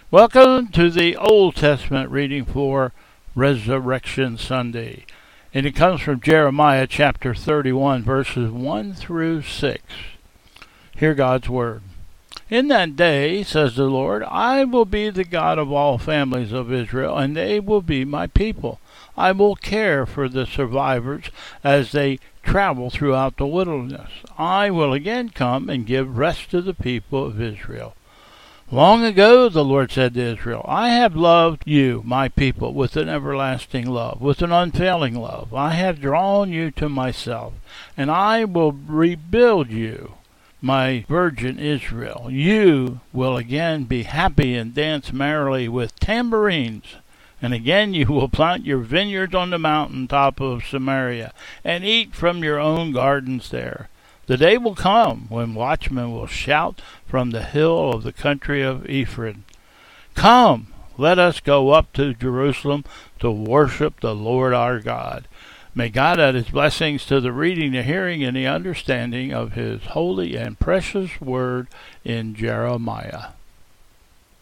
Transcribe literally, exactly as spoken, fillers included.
Welcome to the Old Testament reading for Resurrection Sunday. And it comes from Jeremiah chapter thirty-one, verses one through six. Hear God's word. In that day, says the Lord, I will be the God of all families of Israel, and they will be my people. I will care for the survivors as they travel throughout the wilderness. I will again come and give rest to the people of Israel. Long ago, the Lord said to Israel, I have loved you, my people, with an everlasting love, with an unfailing love. I have drawn you to myself, and I will rebuild you, my virgin Israel. You will again be happy and dance merrily with tambourines. And again you will plant your vineyards on the mountain top of Samaria, and eat from your own gardens there. The day will come when watchmen will shout from the hill of the country of Ephraim, Come, let us go up to Jerusalem to worship the Lord our God. May God add his blessings to the reading, the hearing, and the understanding of his holy and precious word in Jeremiah.